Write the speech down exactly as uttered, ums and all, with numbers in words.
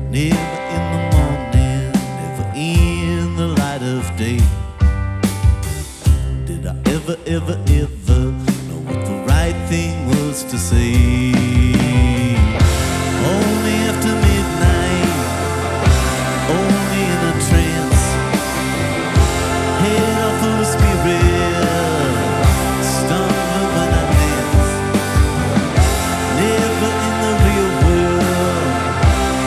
Never in the morning, never in the light of day did I ever, ever, ever